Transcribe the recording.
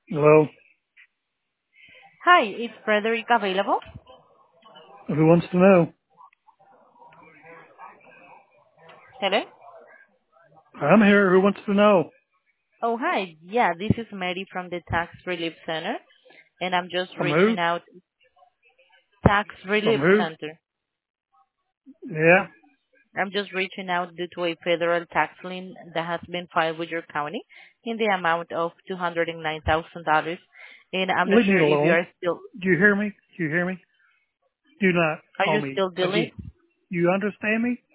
Hello? Hi, is Frederick available? Who wants to know? Hello? I'm here. Who wants to know? Oh, hi. Yeah, this is Mary from the Tax Relief Center, and I'm just From who? reaching out. Tax From Relief who? Center. Yeah. I'm just reaching out due to a federal tax lien that has been filed with your county in the amount of $209,000. And I'm not Leave me sure if you alone. are still, Do you hear me? Do you hear me? Do not are call you me. still dealing? You understand me?